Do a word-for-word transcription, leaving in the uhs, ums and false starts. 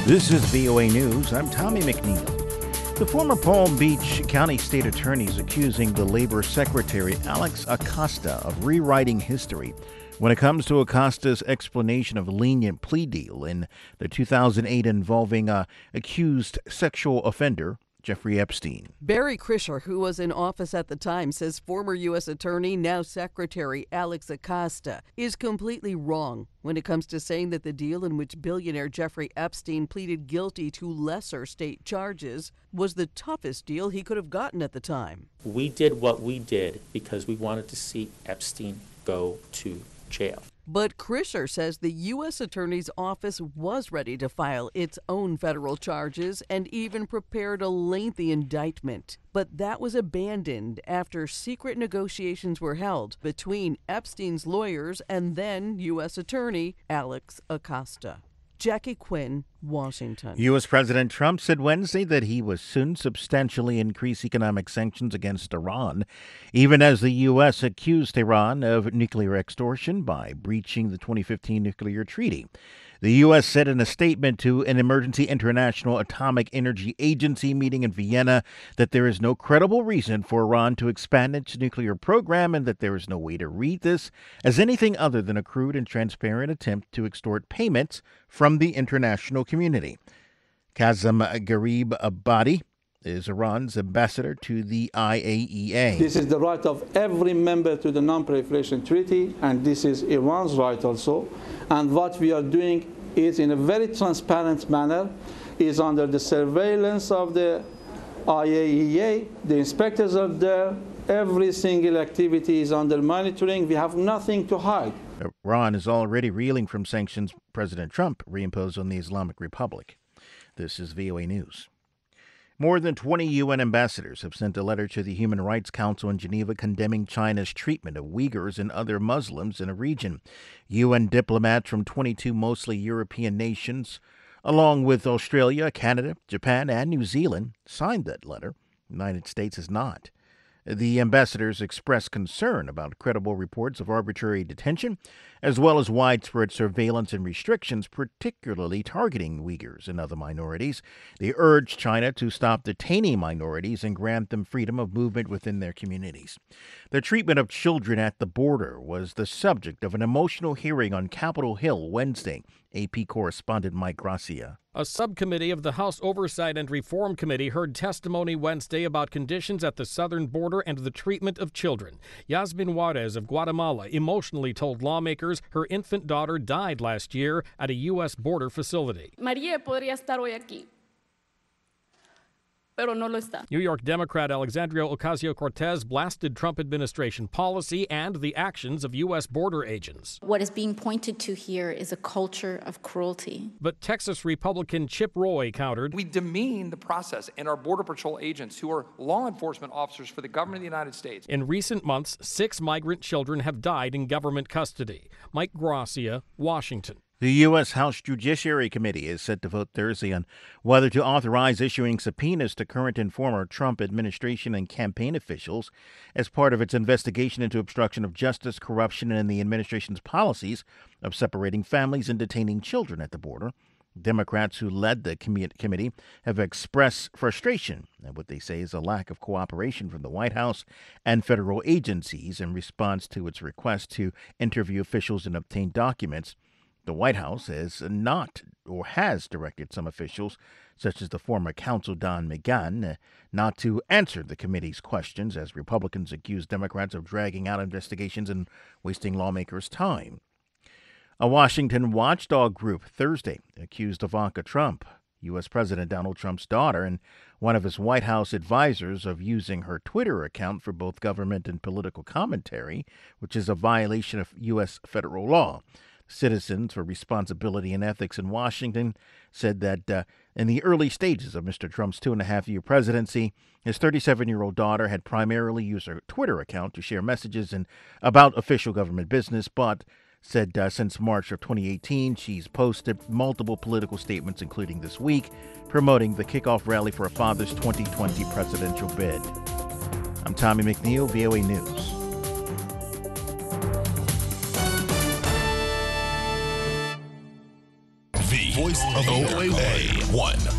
This is V O A News. I'm Tommy McNeil. The former Palm Beach County State Attorney is accusing the Labor Secretary Alex Acosta of rewriting history when it comes to Acosta's explanation of a lenient plea deal in the two thousand eight involving uh, accused sexual offender Jeffrey Epstein. Barry Krischer, who was in office at the time, says former U S Attorney, now Secretary Alex Acosta, is completely wrong when it comes to saying that the deal in which billionaire Jeffrey Epstein pleaded guilty to lesser state charges was the toughest deal he could have gotten at the time. We did what we did because we wanted to see Epstein go to jail. But Krischer says the U S Attorney's Office was ready to file its own federal charges and even prepared a lengthy indictment. But that was abandoned after secret negotiations were held between Epstein's lawyers and then U S Attorney Alex Acosta. Jackie Quinn, Washington. U S. President Trump said Wednesday that he would soon substantially increase economic sanctions against Iran, even as the U S accused Iran of nuclear extortion by breaching the twenty fifteen nuclear treaty. The U S said in a statement to an emergency International Atomic Energy Agency meeting in Vienna that there is no credible reason for Iran to expand its nuclear program and that there is no way to read this as anything other than a crude and transparent attempt to extort payments from the international community. Kazem Garib Abadi is Iran's ambassador to the I A E A. This is the right of every member to the Non-Proliferation Treaty, and this is Iran's right also. And what we are doing is in a very transparent manner, is under the surveillance of the I A E A. The inspectors are there. Every single activity is under monitoring. We have nothing to hide. Iran is already reeling from sanctions President Trump reimposed on the Islamic Republic. This is V O A News. More than twenty U N ambassadors have sent a letter to the Human Rights Council in Geneva condemning China's treatment of Uyghurs and other Muslims in a region. U N diplomats from twenty-two mostly European nations, along with Australia, Canada, Japan, and New Zealand, signed that letter. The United States has not. The ambassadors expressed concern about credible reports of arbitrary detention, as well as widespread surveillance and restrictions, particularly targeting Uyghurs and other minorities. They urged China to stop detaining minorities and grant them freedom of movement within their communities. The treatment of children at the border was the subject of an emotional hearing on Capitol Hill Wednesday. A P correspondent Mike Gracia. A subcommittee of the House Oversight and Reform Committee heard testimony Wednesday about conditions at the southern border and the treatment of children. Yasmin Juarez of Guatemala emotionally told lawmakers her infant daughter died last year at a U S border facility. María podría estar hoy aquí, pero no lo está. New York Democrat Alexandria Ocasio-Cortez blasted Trump administration policy and the actions of U S border agents. What is being pointed to here is a culture of cruelty. But Texas Republican Chip Roy countered, "We demean the process and our Border Patrol agents who are law enforcement officers for the government of the United States." In recent months, six migrant children have died in government custody. Mike Gracia, Washington. The U S. House Judiciary Committee is set to vote Thursday on whether to authorize issuing subpoenas to current and former Trump administration and campaign officials as part of its investigation into obstruction of justice, corruption, and the administration's policies of separating families and detaining children at the border. Democrats who led the committee have expressed frustration at what they say is a lack of cooperation from the White House and federal agencies in response to its request to interview officials and obtain documents. The White House has not or has directed some officials, such as the former counsel Don McGahn, not to answer the committee's questions as Republicans accuse Democrats of dragging out investigations and wasting lawmakers' time. A Washington watchdog group Thursday accused Ivanka Trump, U S. President Donald Trump's daughter, and one of his White House advisors of using her Twitter account for both government and political commentary, which is a violation of U S federal law. Citizens for Responsibility and Ethics in Washington said that uh, in the early stages of Mister Trump's two-and-a-half-year presidency, his thirty-seven-year-old daughter had primarily used her Twitter account to share messages and about official government business, but said uh, since March of twenty eighteen, she's posted multiple political statements, including this week, promoting the kickoff rally for her father's twenty twenty presidential bid. I'm Tommy McNeil, V O A News. the voice of O A one.